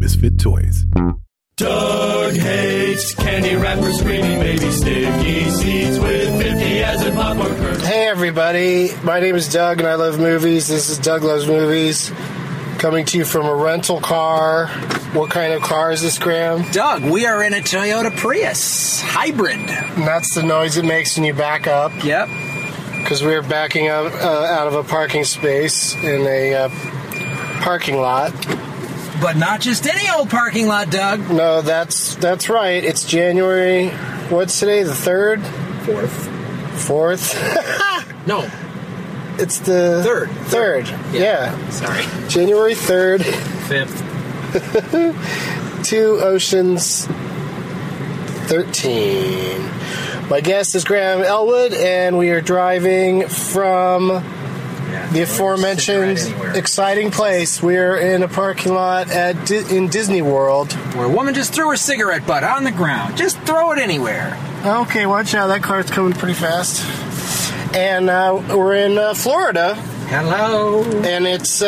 Misfit Toys. Doug hates candy wrappers, screaming baby sticky seeds with 50 as in popcorn kernels. Hey everybody, my name is Doug and I love movies. This is Doug Loves Movies, coming to you from a rental car. What kind of car is this, Graham? Doug, we are in a Toyota Prius hybrid. And that's the noise it makes when you back up. Yep. Because we're backing up out of a parking space in a parking lot. But not just any old parking lot, Doug. No, that's right. It's January, what's today, the 3rd? 4th? No. It's the... 3rd. Yeah. Sorry. January 3rd. 5th. 2 Oceans 13. My guest is Graham Elwood, and we are driving from the aforementioned exciting place. We're in a parking lot in Disney World. Where a woman just threw her cigarette butt on the ground. Just throw it anywhere. Okay, watch out. That car's coming pretty fast. And we're in Florida. Hello. And it's...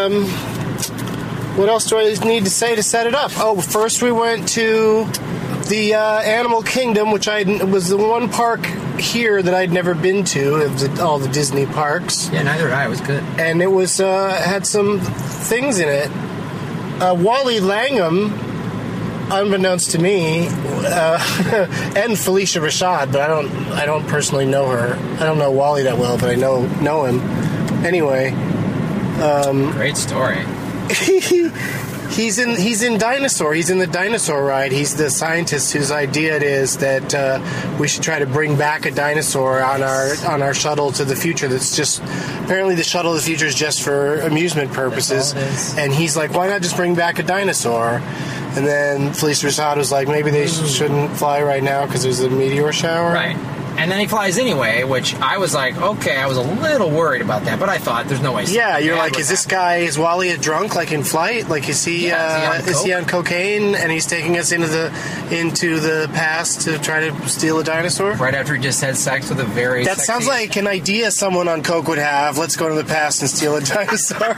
what else do I need to say to set it up? Oh, first we went to the Animal Kingdom, which was the one park here that I'd never been to, of all the Disney parks. Yeah, neither had I. It was good. And it was had some things in it. Wally Langham, unbeknownst to me, and Felicia Rashad, but I don't personally know her. I don't know Wally that well, but I know him. Anyway, great story. He's in Dinosaur. He's in the dinosaur ride. He's the scientist whose idea it is that we should try to bring back a dinosaur on our shuttle to the future. That's just apparently the shuttle to the future is just for amusement purposes. And he's like, why not just bring back a dinosaur? And then Felicia Rashad was like, maybe they shouldn't fly right now because there's a meteor shower. Right. And then he flies anyway, which I was like, okay, I was a little worried about that, but I thought there's no way. Yeah, you're like, is Wally a drunk, like in flight? Like, is he on cocaine and he's taking us into the past to try to steal a dinosaur? Right after he just had sex with a very That sexy... sounds like an idea someone on coke would have. Let's go to the past and steal a dinosaur.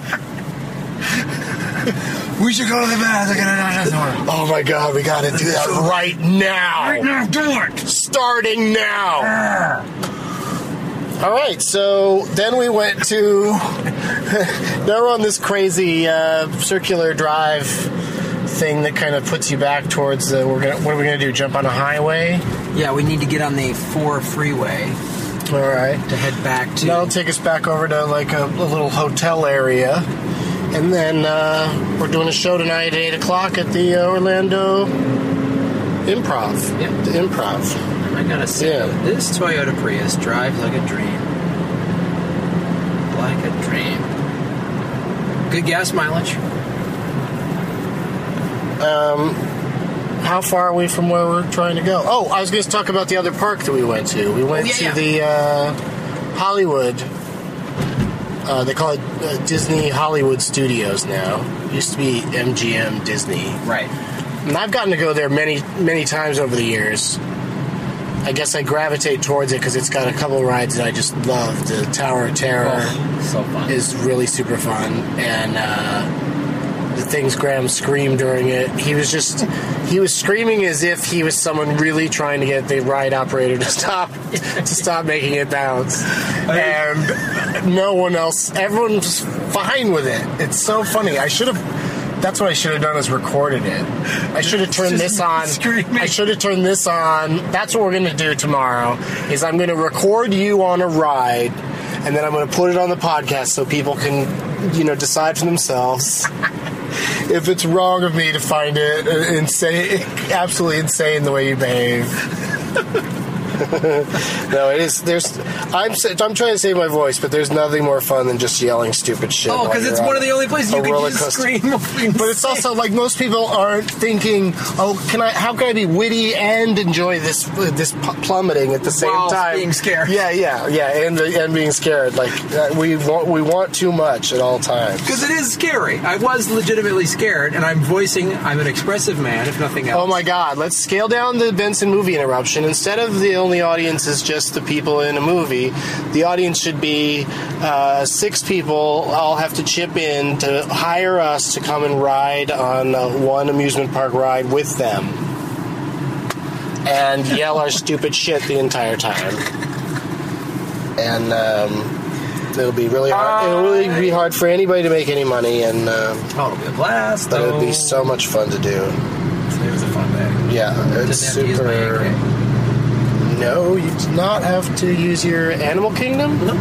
We should go to the past and get a dinosaur. Oh my god, we gotta do that right now. Right now, do it. Starting now. All right, so then we went to... now we're on this crazy circular drive thing that kind of puts you back towards the... what are we going to do, jump on a highway? Yeah, we need to get on the 4 freeway. All right. To head back to... That'll take us back over to like a little hotel area. And then we're doing a show tonight at 8 o'clock at the Orlando Improv. Yeah. The Improv. I gotta say, this Toyota Prius drives like a dream. Like a dream. Good gas mileage. How far are we from where we're trying to go? Oh, I was going to talk about the other park that we went to. We went to the Hollywood. They call it Disney Hollywood Studios now. It used to be MGM Disney. Right. And I've gotten to go there many, many times over the years. I guess I gravitate towards it because it's got a couple of rides that I just love. The Tower of Terror so fun. Is really super fun. And the things Graham screamed during it, he was screaming as if he was someone really trying to get the ride operator to stop making it bounce. And no one else, everyone's fine with it. It's so funny. That's what I should have done, is recorded it. I should have turned this on. Screaming. I should have turned this on. That's what we're going to do tomorrow, is I'm going to record you on a ride, and then I'm going to put it on the podcast so people can, decide for themselves if it's wrong of me to find it insane, absolutely insane the way you behave. No, it is. I'm trying to save my voice, but there's nothing more fun than just yelling stupid shit. Oh, because it's one of the only places you can just scream. But it's also like most people aren't thinking, how can I be witty and enjoy this plummeting at the same time? Being scared. Yeah, and being scared. Like we want too much at all times. Because it is scary. I was legitimately scared, and I'm an expressive man, if nothing else. Oh my God! Let's scale down the Benson movie interruption. Instead of the only only audience is just the people in a movie. The audience should be 6 people all have to chip in to hire us to come and ride on one amusement park ride with them. And yell our stupid shit the entire time. And it'll be really hard. It'll really be hard for anybody to make any money. And it'll be a blast. But it'll be so much fun to do. Today was a fun day. Yeah, it's super. No, you do not have to use your Animal Kingdom. Nope.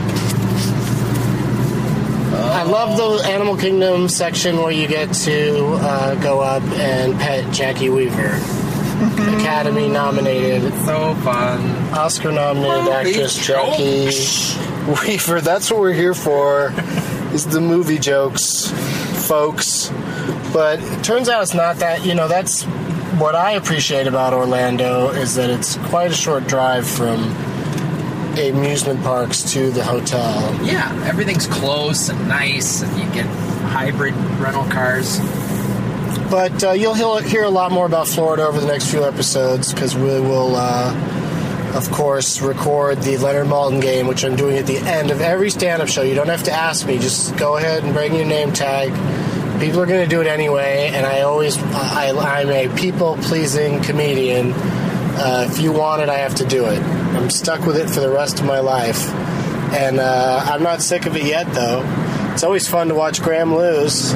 I love the Animal Kingdom section where you get to go up and pet Jackie Weaver. Academy nominated. It's so fun. Oscar nominated actress Jackie Weaver. That's what we're here for, is the movie jokes, folks. But it turns out it's not that. That's what I appreciate about Orlando, is that it's quite a short drive from amusement parks to the hotel. Yeah, everything's close and nice, and you get hybrid rental cars. But you'll hear a lot more about Florida over the next few episodes, because we will, of course, record the Leonard Maltin game, which I'm doing at the end of every stand-up show. You don't have to ask me. Just go ahead and bring your name tag. People are going to do it anyway, and I'm a people-pleasing comedian. If you want it, I have to do it. I'm stuck with it for the rest of my life. And I'm not sick of it yet, though. It's always fun to watch Graham lose.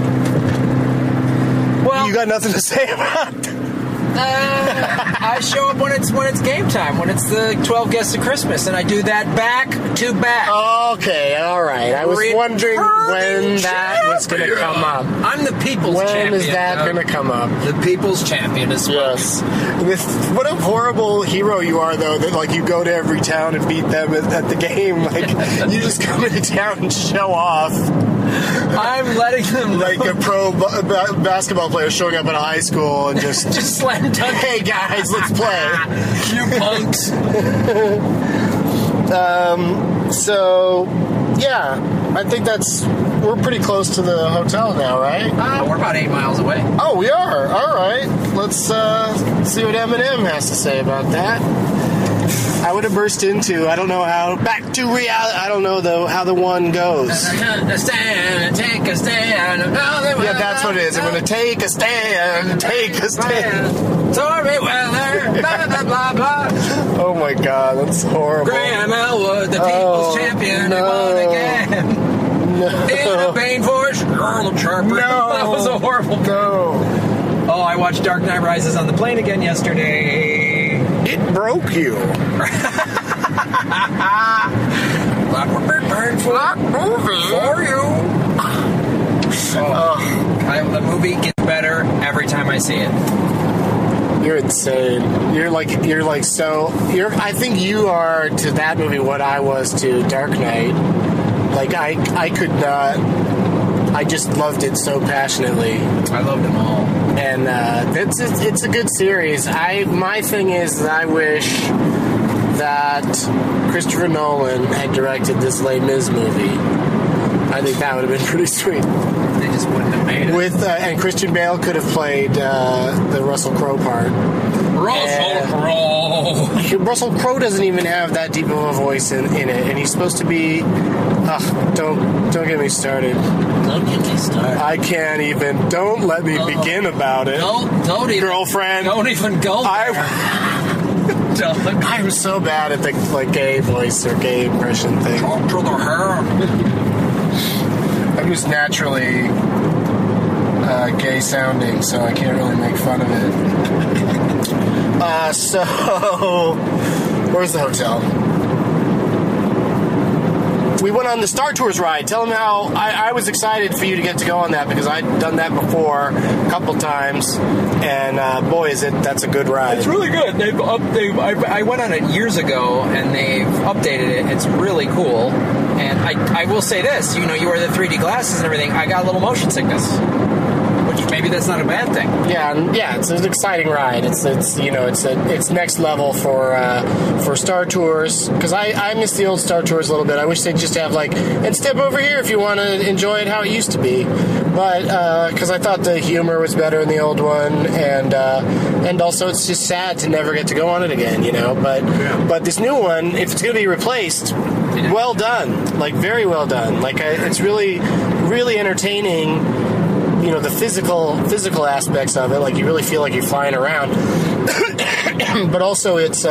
Well, you got nothing to say about it? I show up when it's game time, when it's the 12 Guests of Christmas, and I do that back to back. Okay, all right. I was wondering when that was going to come up. I'm the people's champion. When is that going to come up? The people's champion is yes. What a horrible hero you are, though, that you go to every town and beat them at the game. You just come into town and show off. I'm letting them know. Like a pro basketball player showing up at a high school and just slam dunk. Hey guys, let's play. You punks. So yeah, I think we're pretty close to the hotel now, right? We're about 8 miles away. Oh, we are. All right. Let's see what Eminem has to say about that. I would have burst into, I don't know how, back to reality. I don't know, though, how the one goes. Stand, take a stand. Yeah, that's what it is. I'm going to take a stand, take a stand. Sorry, weather, blah, blah, blah, blah. Oh, my God, that's horrible. Graham Elwood, the people's champion, he won again. No. In a Bane Force, Earl Sharper. No. That was a horrible No. Oh, I watched Dark Knight Rises on the plane again yesterday. It broke you. Black movie for you. The movie gets better every time I see it. You're insane. I think you are to that movie what I was to Dark Knight. I could not. I just loved it so passionately. I loved them all. And it's a good series. My thing is that I wish that Christopher Nolan had directed this Les Mis movie. I think that would have been pretty sweet. They just wouldn't have made it. And Christian Bale could have played the Russell Crowe part. Russell Crowe doesn't even have that deep of a voice in it, and he's supposed to be. Don't get me started. Don't get me started. I can't even. Don't let me begin about it. Don't even. Girlfriend. Don't even go there. I'm so bad at the gay voice or gay impression thing. Talk to the hair. I'm just naturally gay sounding, so I can't really make fun of it. So, where's the hotel? We went on the Star Tours ride. Tell them how I was excited for you to get to go on that, because I'd done that before a couple times, and boy, that's a good ride. It's really good. I went on it years ago, and they've updated it. It's really cool. And I will say this, you wear the 3D glasses and everything. I got a little motion sickness, which Maybe that's not a bad thing. Yeah, it's an exciting ride. It's next level for Star Tours, because I miss the old Star Tours a little bit. I wish they'd just have and step over here if you want to enjoy it how it used to be. But because I thought the humor was better in the old one, and also it's just sad to never get to go on it again, But this new one, if it's going to be replaced, well done, very well done. It's really, really entertaining. The physical aspects of it, you really feel like you're flying around. But also it's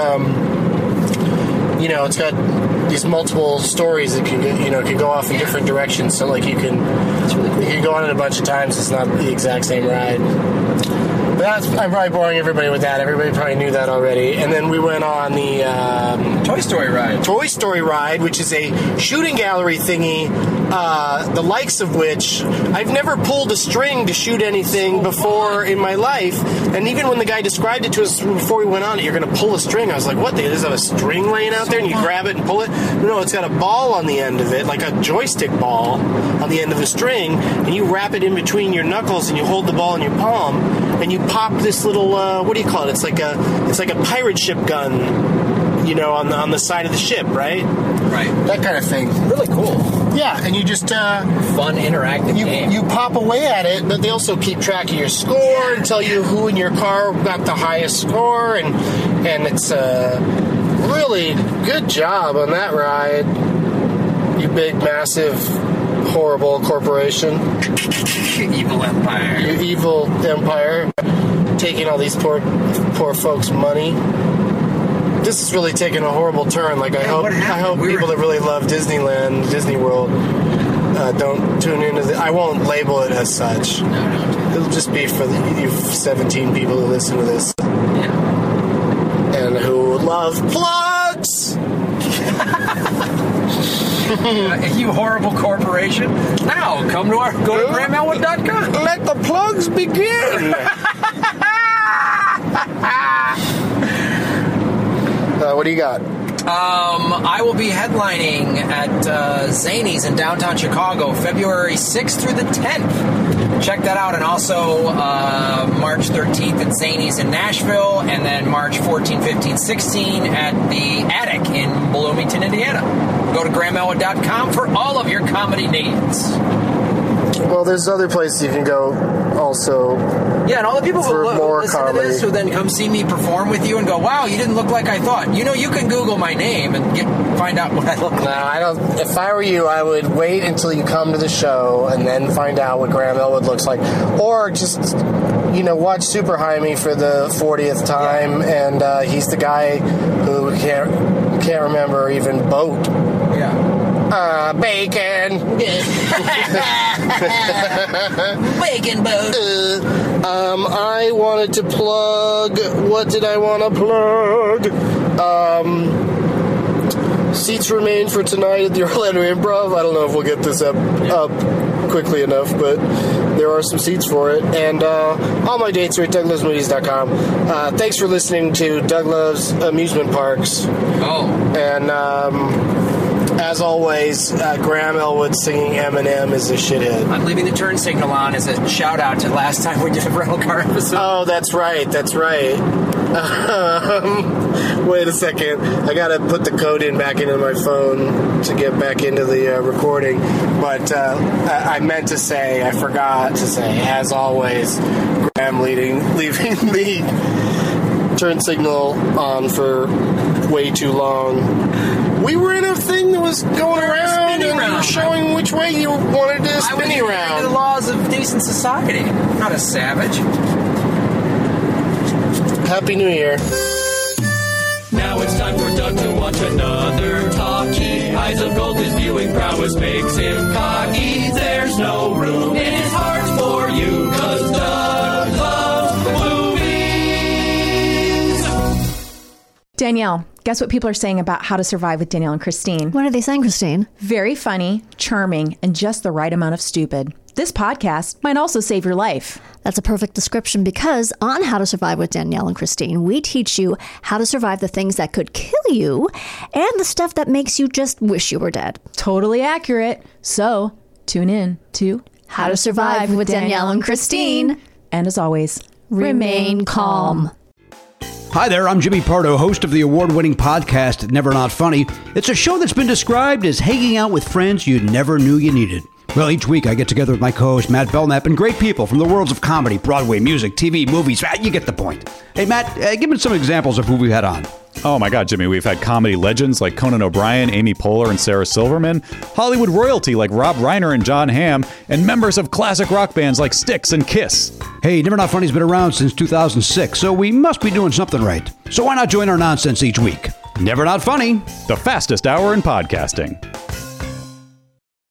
it's got these multiple stories that can go off in different directions. So you can go on it a bunch of times. It's not the exact same ride. But I'm probably boring everybody with that. Everybody probably knew that already. And then we went on the Toy Story ride. Toy Story ride, which is a shooting gallery thingy, the likes of which I've never pulled a string to shoot anything before in my life. And even when the guy described it to us before we went on it, you're going to pull a string. I was like, what? There's a string laying out there and you grab it and pull it? No, it's got a ball on the end of it, like a joystick ball on the end of a string, and you wrap it in between your knuckles and you hold the ball in your palm, and you pop this little, what do you call it? It's like a pirate ship gun, on the side of the ship, right? Right. That kind of thing. Really cool. Yeah, and you just fun interactive game. You pop away at it, but they also keep track of your score and tell you who in your car got the highest score, and it's really good job on that ride. You big, massive, horrible corporation. Evil empire. You evil empire, taking all these poor folks' money. This is really taking a horrible turn. I hope people that really love Disneyland, Disney World, don't tune into the. I won't label it as such. No. It'll just be for you 17 people who listen to this. Yeah. And who love plugs. You horrible corporation. Now, go to GrahamElwood.com. Let the plugs begin. What do you got? I will be headlining at Zanies in downtown Chicago, February 6th through the 10th. Check that out. And also March 13th at Zanies in Nashville, and then March 14, 15, 16 at the Attic in Bloomington, Indiana. Go to GrahamElwood.com for all of your comedy needs. Well, there's other places you can go also. Yeah, and all the people who listen comedy. to this who then come see me perform with you and go, wow, you didn't look like I thought. You can Google my name and find out what I look like. No, I don't. If I were you, I would wait until you come to the show and then find out what Graham Elwood looks like. Or just, watch Super Jaime for the 40th time, and he's the guy who can't remember even boat. Yeah. Bacon. Bacon boat. I wanted to plug. What did I want to plug? Seats remain for tonight at the Orlando Improv. I don't know if we'll get this up quickly enough, but there are some seats for it. And all my dates are at DougLovesMovies.com. Thanks for listening to Doug Loves Amusement Parks. Oh. And as always, Graham Elwood singing Eminem is a shithead. I'm leaving the turn signal on as a shout out to last time we did a rental car episode. Oh, that's right. Wait a second. I gotta put the code back into my phone to get back into the recording. But I meant to say, I forgot to say, as always, Graham leaving the turn signal on for way too long. We were in a thing that was going around, and you were showing which way you wanted to spin around. I was the laws of decent society. I'm not a savage. Happy New Year. Now it's time for Doug to watch another talkie. Eyes of gold, his viewing prowess makes him cocky. There's no room in his heart for you, 'cause Doug loves movies. Danielle, guess what people are saying about How to Survive with Danielle and Christine? What are they saying, Christine? Very funny, charming, and just the right amount of stupid. This podcast might also save your life. That's a perfect description, because on How to Survive with Danielle and Christine, we teach you how to survive the things that could kill you and the stuff that makes you just wish you were dead. Totally accurate. So, tune in to How to Survive with Danielle and Christine. And as always, Remain calm. Hi there, I'm Jimmy Pardo, host of the award-winning podcast, Never Not Funny. It's a show that's been described as hanging out with friends you never knew you needed. Well, each week I get together with my co-host, Matt Belknap, and great people from the worlds of comedy, Broadway, music, TV, movies. You get the point. Hey, Matt, give me some examples of who we've had on. Oh my God, Jimmy, we've had comedy legends like Conan O'Brien, Amy Poehler, and Sarah Silverman, Hollywood royalty like Rob Reiner and John Hamm, and members of classic rock bands like Styx and Kiss. Hey, Never Not Funny's been around since 2006, so we must be doing something right. So why not join our nonsense each week? Never Not Funny, the fastest hour in podcasting.